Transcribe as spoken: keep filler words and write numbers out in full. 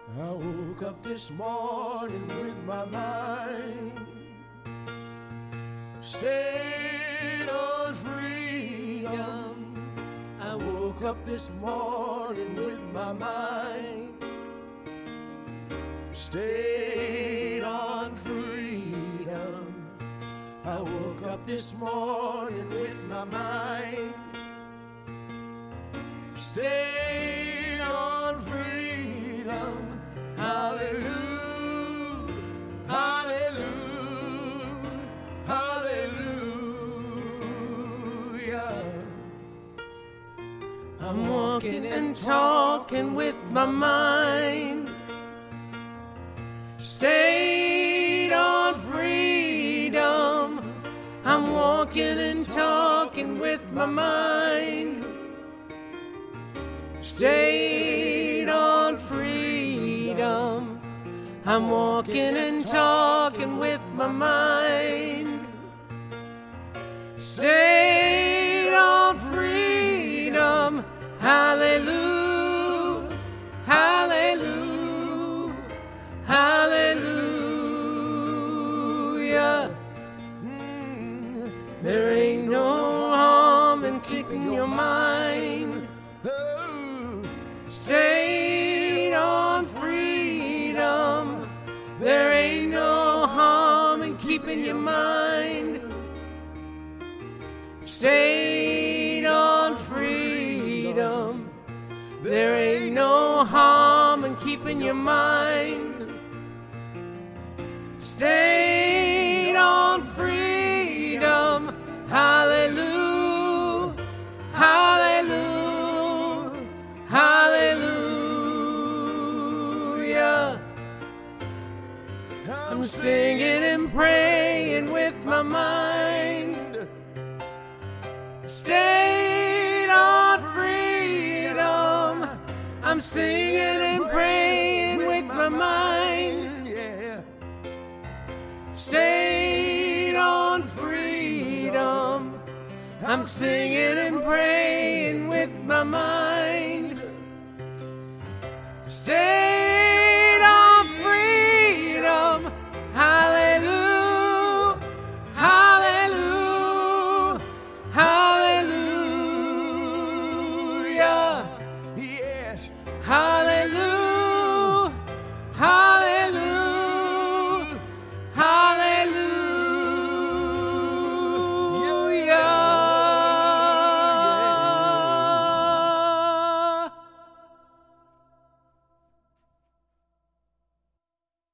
I woke up this morning with my mind stayed on freedom. I woke up this morning with my mind stayed on freedom. I woke up this morning with my mind stayed on freedom. Hallelujah, hallelujah, hallelujah. I'm walking and talking with my mind stayed on freedom. I'm walking and talking with my mind stayed on freedom. I'm walking and talking with my mind stayed on freedom. Hallelujah, hallelujah, hallelujah. Mm, There ain't no harm in keeping your mind oh, stayed on freedom. There ain't no harm in keeping your mind stayed on freedom. There ain't no harm in keeping your mind stayed on freedom. Hallelujah, hallelujah, hallelujah. I'm singing and praying with my mind stayed on freedom. I'm singing and praying with my mind yeah. stayed on freedom. I'm singing and praying with my mind stayed